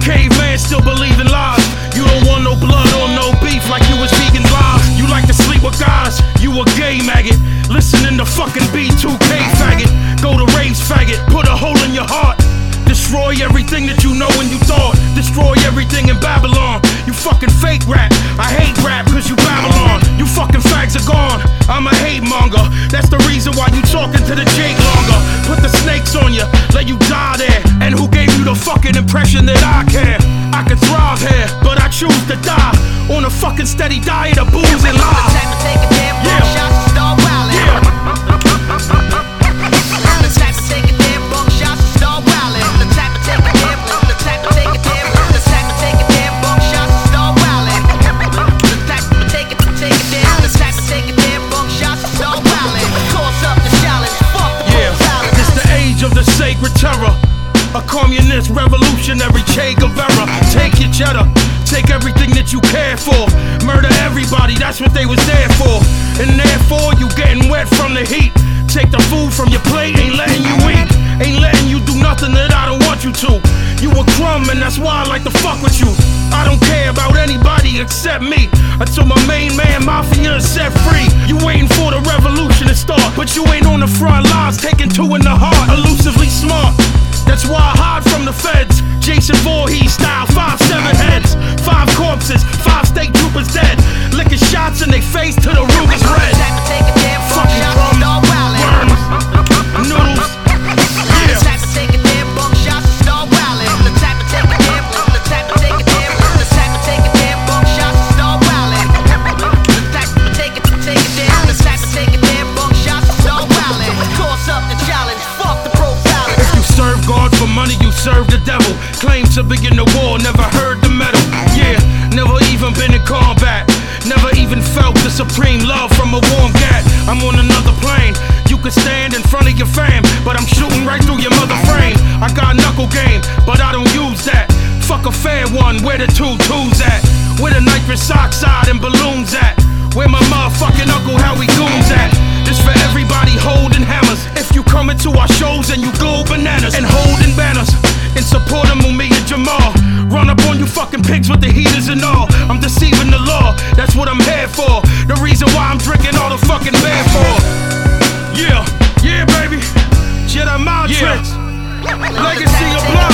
caveman still believe in lies. You don't want no blood or no beef like you was vegan lies. You like to sleep with guys, you a gay maggot. Listening to fucking B2K faggot. Go to raves faggot, put a hole in your heart. Destroy everything that you know and you thought. Destroy everything in Babylon. You fucking fake rap. I hate rap cause you Babylon. You fucking fags are gone. I'm a hate monger. That's the reason why you talking to the Jake longer. Put the snakes on you, let you die there. And who gave you the fucking impression that I care? I could thrive here, but I choose to die on a fucking steady diet of booze and lies. Sacred terror, a communist revolutionary Che Guevara. Take your cheddar, take everything that you care for. Murder everybody, that's what they was there for. And therefore you getting wet from the heat. Take the food from your plate, ain't letting you eat. Ain't letting you do nothing that I don't want you to. You a crumb and that's why I like to fuck with you. I don't care about anybody except me, until my main man Mafia is set free. You waiting for the revolution to start, but you ain't on the front lines, taking two in the heart. Elusively smart, that's why I hide from the feds. Jason Voorhees style, 5'7" heads, 5 corpses, 5 state troopers dead. Licking shots in they face till the room is red. Fucking crumbs, worms, noodles. Money, you serve the devil. Claim to be in the war, never heard the metal. Yeah, never even been in combat. Never even felt the supreme love from a warm gat. I'm on another plane. You could stand in front of your fam, but I'm shooting right through your mother frame. I got knuckle game, but I don't use that. Fuck a fair one, where the 2 2s at? Where the nitrous oxide and balloons at? Where my motherfucking Uncle Howie Goons at? This for everybody holding hammers. If you coming to our shows and you go bananas and holding banners in support of Mumia and Jamal, run up on you fucking pigs with the heaters and all. I'm deceiving the law, that's what I'm here for. The reason why I'm drinking all the fucking beer for. Yeah, yeah baby, Jedi mind tricks, legacy of blood.